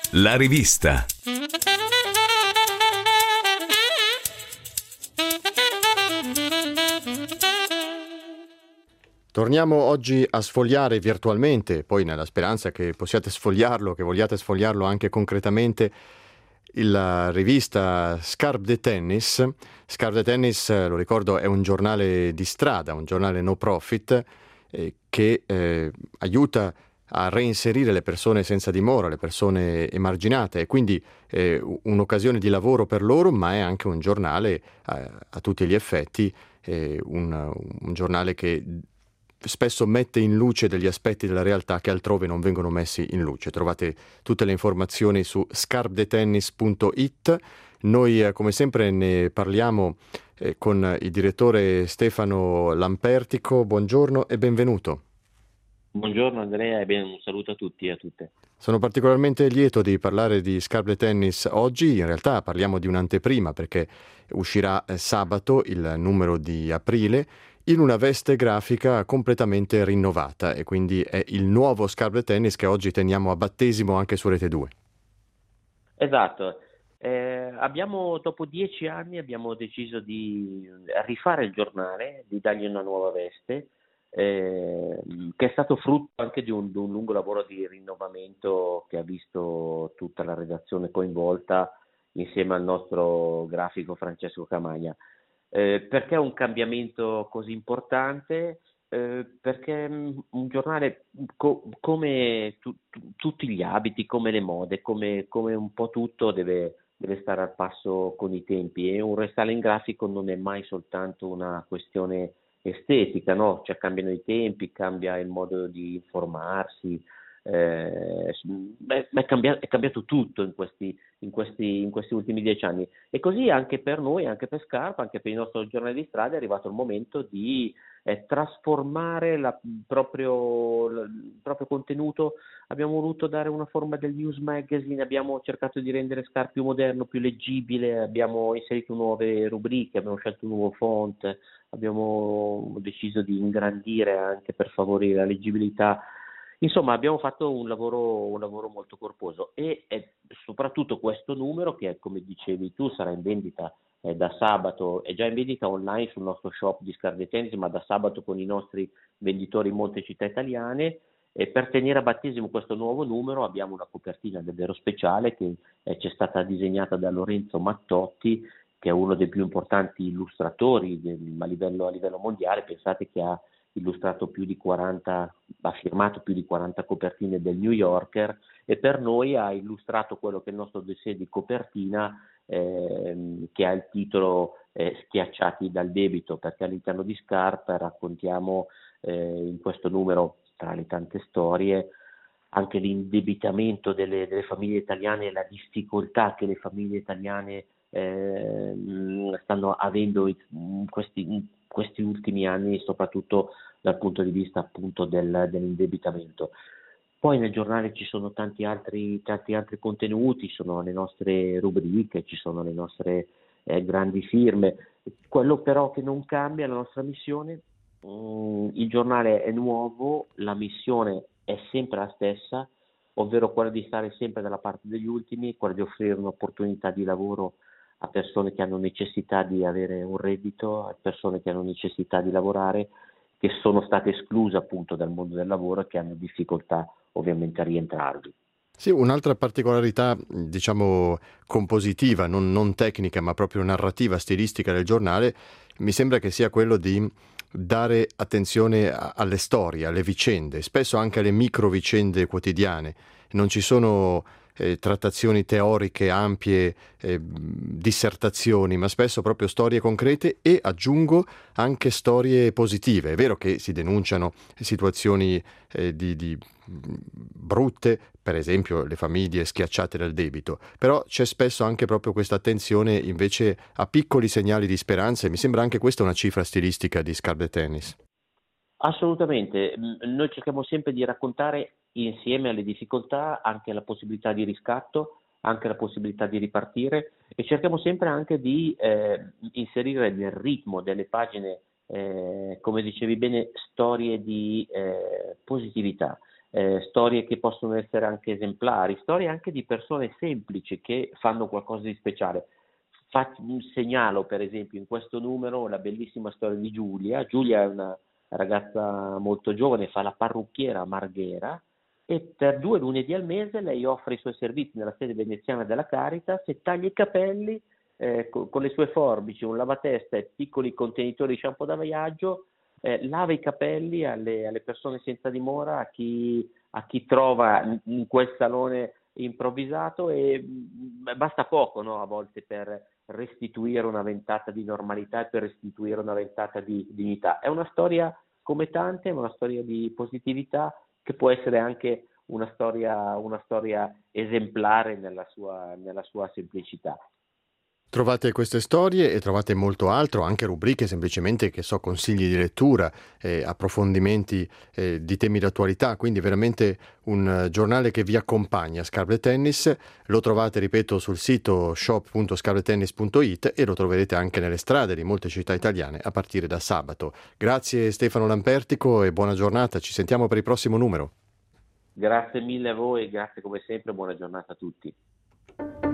La rivista. Torniamo oggi a sfogliare virtualmente, poi nella speranza che possiate sfogliarlo, che vogliate sfogliarlo anche concretamente, la rivista Scarpe de Tennis. Scarpe de Tennis, lo ricordo, è un giornale di strada, un giornale no profit che aiuta a reinserire le persone senza dimora, le persone emarginate, e quindi un'occasione di lavoro per loro, ma è anche un giornale a tutti gli effetti, un giornale che spesso mette in luce degli aspetti della realtà che altrove non vengono messi in luce. Trovate tutte le informazioni su scarpdetennis.it. Noi come sempre ne parliamo con il direttore Stefano Lampertico. Buongiorno e benvenuto. Buongiorno Andrea e un saluto a tutti e a tutte. Sono particolarmente lieto di parlare di Scarpe de Tennis oggi. In realtà parliamo di un'anteprima perché uscirà sabato, il numero di aprile, in una veste grafica completamente rinnovata, e quindi è il nuovo Scarpe de Tennis che oggi teniamo a battesimo anche su Rete 2. Esatto, dopo 10 anni abbiamo deciso di rifare il giornale, di dargli una nuova veste, che è stato frutto anche di un lungo lavoro di rinnovamento che ha visto tutta la redazione coinvolta insieme al nostro grafico Francesco Camagna. Perché un cambiamento così importante? Perché un giornale come tutti gli abiti, come le mode, come un po' tutto deve stare al passo con i tempi, e un restyling grafico non è mai soltanto una questione estetica, no? Cioè cambiano i tempi, cambia il modo di informarsi, è cambiato tutto in questi ultimi 10 anni, e così anche per noi, anche per Scarpa, anche per il nostro giornale di strada è arrivato il momento di trasformare il proprio contenuto. Abbiamo voluto dare una forma del news magazine, abbiamo cercato di rendere Scarpa più moderno, più leggibile, abbiamo inserito nuove rubriche, abbiamo scelto un nuovo font, abbiamo deciso di ingrandire anche per favorire la leggibilità. Insomma, abbiamo fatto un lavoro molto corposo, e soprattutto questo numero, che come dicevi tu sarà in vendita da sabato, è già in vendita online sul nostro shop di Scarpe de Tennis, ma da sabato con i nostri venditori in molte città italiane. E per tenere a battesimo questo nuovo numero abbiamo una copertina davvero speciale che ci è stata disegnata da Lorenzo Mattotti, che è uno dei più importanti illustratori a livello mondiale. Pensate che ha firmato più di 40 copertine del New Yorker, e per noi ha illustrato quello che è il nostro dossier di copertina, che ha il titolo Schiacciati dal debito, perché all'interno di Scarpa raccontiamo in questo numero, tra le tante storie, anche l'indebitamento delle famiglie italiane e la difficoltà che le famiglie italiane stanno avendo in questi ultimi anni, soprattutto dal punto di vista appunto dell'indebitamento. Poi nel giornale ci sono tanti altri contenuti, ci sono le nostre rubriche, ci sono le nostre grandi firme. Quello però che non cambia è la nostra missione. Il giornale è nuovo, la missione è sempre la stessa, ovvero quella di stare sempre dalla parte degli ultimi, quella di offrire un'opportunità di lavoro a persone che hanno necessità di avere un reddito, a persone che hanno necessità di lavorare, che sono state escluse appunto dal mondo del lavoro e che hanno difficoltà ovviamente a rientrarvi. Sì, un'altra particolarità, diciamo, compositiva, non tecnica, ma proprio narrativa, stilistica del giornale, mi sembra che sia quello di dare attenzione alle storie, alle vicende, spesso anche alle micro vicende quotidiane. Non ci sono trattazioni teoriche ampie, dissertazioni, ma spesso proprio storie concrete, e aggiungo anche storie positive. È vero che si denunciano situazioni di brutte, per esempio le famiglie schiacciate dal debito, però c'è spesso anche proprio questa attenzione invece a piccoli segnali di speranza, e mi sembra anche questa una cifra stilistica di Scarpe de Tennis. Assolutamente, noi cerchiamo sempre di raccontare insieme alle difficoltà anche la possibilità di riscatto, anche la possibilità di ripartire, e cerchiamo sempre anche di inserire nel ritmo delle pagine, come dicevi bene, storie di positività. storie che possono essere anche esemplari, storie anche di persone semplici che fanno qualcosa di speciale. Segnalo per esempio in questo numero la bellissima storia di Giulia. Giulia è una ragazza molto giovane, fa la parrucchiera a Marghera e per 2 lunedì al mese lei offre i suoi servizi nella sede veneziana della Caritas e taglia i capelli con le sue forbici, un lavatesta e piccoli contenitori di shampoo da viaggio, lava i capelli alle persone senza dimora, a chi trova in quel salone improvvisato e basta poco, no, a volte per restituire una ventata di normalità e per restituire una ventata di dignità. È una storia come tante, ma una storia di positività che può essere anche una storia esemplare nella sua semplicità. Trovate queste storie e trovate molto altro, anche rubriche semplicemente, che so, consigli di lettura, approfondimenti di temi d'attualità, quindi veramente un giornale che vi accompagna, Scarpe da Tennis. Lo trovate, ripeto, sul sito shop.scarpetennis.it e lo troverete anche nelle strade di molte città italiane a partire da sabato. Grazie Stefano Lampertico e buona giornata, ci sentiamo per il prossimo numero. Grazie mille a voi, grazie come sempre, buona giornata a tutti.